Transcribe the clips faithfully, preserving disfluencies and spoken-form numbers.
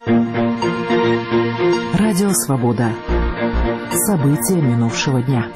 Радио «Свобода». События минувшего дня.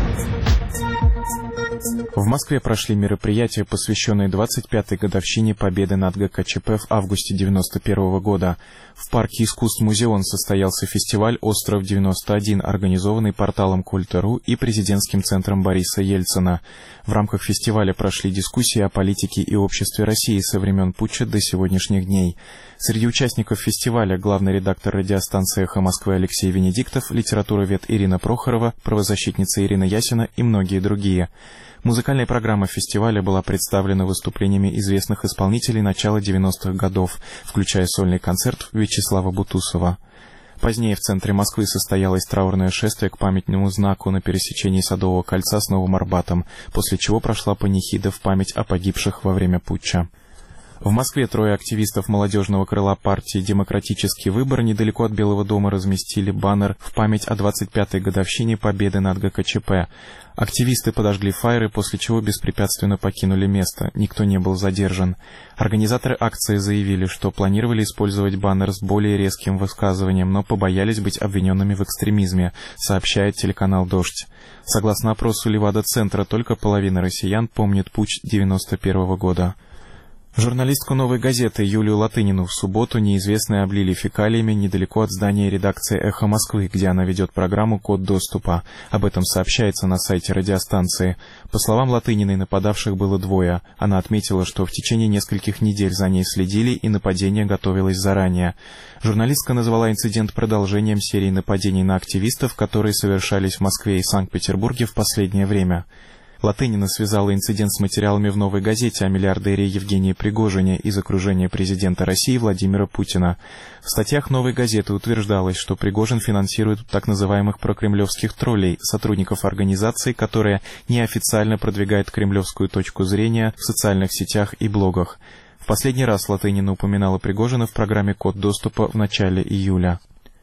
В Москве прошли мероприятия, посвященные двадцать пятой годовщине победы над гэ ка че пэ в августе девяносто первого года. В парке искусств «Музеон» состоялся фестиваль «Остров девяносто один», организованный порталом Культ точка ру и президентским центром Бориса Ельцина. В рамках фестиваля прошли дискуссии о политике и обществе России со времен путча до сегодняшних дней. Среди участников фестиваля главный редактор радиостанции «Эхо Москвы» Алексей Венедиктов, литературовед Ирина Прохорова, правозащитница Ирина Ясина и многие другие. Музыкальная программа фестиваля была представлена выступлениями известных исполнителей начала девяностых годов, включая сольный концерт Вячеслава Бутусова. Позднее в центре Москвы состоялось траурное шествие к памятному знаку на пересечении Садового кольца с Новым Арбатом, после чего прошла панихида в память о погибших во время путча. В Москве трое активистов молодежного крыла партии «Демократический выбор» недалеко от Белого дома разместили баннер в память о двадцать пятой годовщине победы над гэ ка че пэ. Активисты подожгли фаеры, после чего беспрепятственно покинули место. Никто не был задержан. Организаторы акции заявили, что планировали использовать баннер с более резким высказыванием, но побоялись быть обвиненными в экстремизме, сообщает телеканал «Дождь». Согласно опросу Левада-центра, только половина россиян помнит путч девяносто первого года. Журналистку «Новой газеты» Юлию Латынину в субботу неизвестные облили фекалиями недалеко от здания редакции «Эхо Москвы», где она ведет программу «Код доступа». Об этом сообщается на сайте радиостанции. По словам Латыниной, нападавших было двое. Она отметила, что в течение нескольких недель за ней следили и нападение готовилось заранее. Журналистка назвала инцидент продолжением серии нападений на активистов, которые совершались в Москве и Санкт-Петербурге в последнее время. Латынина связала инцидент с материалами в «Новой газете» о миллиардере Евгении Пригожине из окружения президента России Владимира Путина. В статьях «Новой газеты» утверждалось, что Пригожин финансирует так называемых прокремлевских троллей, сотрудников организации, которая неофициально продвигает кремлевскую точку зрения в социальных сетях и блогах. В последний раз Латынина упоминала Пригожина в программе «Код доступа» в начале июля.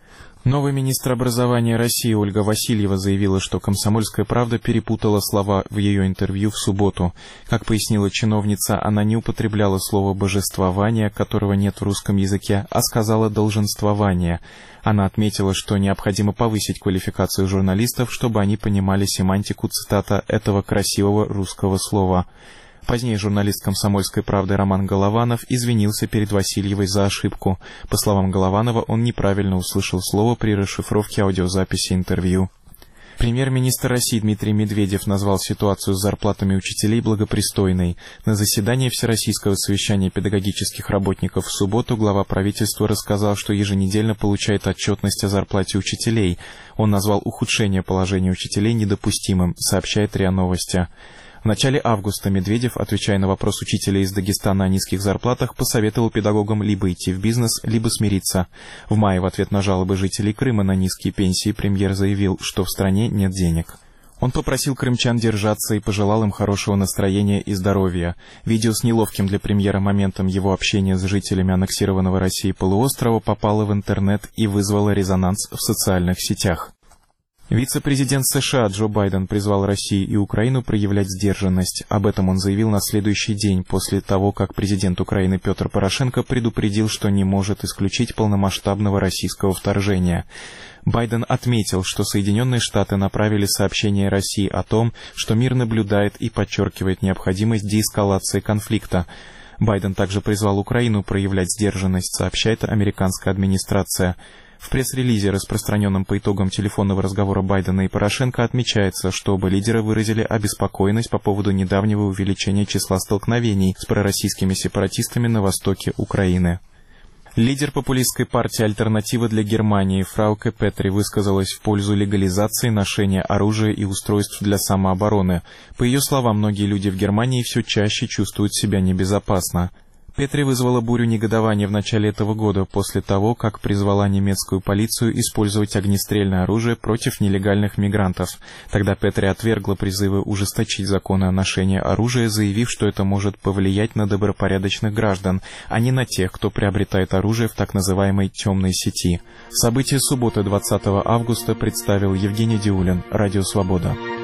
Новый министр образования России Ольга Васильева заявила, что «Комсомольская правда» перепутала слова в ее интервью в субботу. Как пояснила чиновница, она не употребляла слово «божествование», которого нет в русском языке, а сказала «долженствование». Она отметила, что необходимо повысить квалификацию журналистов, чтобы они понимали семантику, цитата, этого красивого русского слова. Позднее журналист «Комсомольской правды» Роман Голованов извинился перед Васильевой за ошибку. По словам Голованова, он неправильно услышал слово при расшифровке аудиозаписи интервью. Премьер-министр России Дмитрий Медведев назвал ситуацию с зарплатами учителей благопристойной. На заседании Всероссийского совещания педагогических работников в субботу глава правительства рассказал, что еженедельно получает отчетность о зарплате учителей. Он назвал ухудшение положения учителей недопустимым, сообщает РИА Новости. В начале августа Медведев, отвечая на вопрос учителей из Дагестана о низких зарплатах, посоветовал педагогам либо идти в бизнес, либо смириться. В мае в ответ на жалобы жителей Крыма на низкие пенсии премьер заявил, что в стране нет денег. Он попросил крымчан держаться и пожелал им хорошего настроения и здоровья. Видео с неловким для премьера моментом его общения с жителями аннексированного Россией полуострова попало в интернет и вызвало резонанс в социальных сетях. Вице-президент США Джо Байден призвал Россию и Украину проявлять сдержанность. Об этом он заявил на следующий день после того, как президент Украины Петр Порошенко предупредил, что не может исключить полномасштабного российского вторжения. Байден отметил, что Соединенные Штаты направили сообщение России о том, что мир наблюдает и подчеркивает необходимость деэскалации конфликта. Байден также призвал Украину проявлять сдержанность, сообщает американская администрация. В пресс-релизе, распространенном по итогам телефонного разговора Байдена и Порошенко, отмечается, что оба лидера выразили обеспокоенность по поводу недавнего увеличения числа столкновений с пророссийскими сепаратистами на востоке Украины. Лидер популистской партии «Альтернатива для Германии» Фрауке Петри высказалась в пользу легализации ношения оружия и устройств для самообороны. По ее словам, многие люди в Германии все чаще чувствуют себя небезопасно. Петри вызвала бурю негодования в начале этого года после того, как призвала немецкую полицию использовать огнестрельное оружие против нелегальных мигрантов. Тогда Петри отвергла призывы ужесточить законы о ношении оружия, заявив, что это может повлиять на добропорядочных граждан, а не на тех, кто приобретает оружие в так называемой темной сети. События субботы двадцатого августа представил Евгений Диулин, Радио Свобода.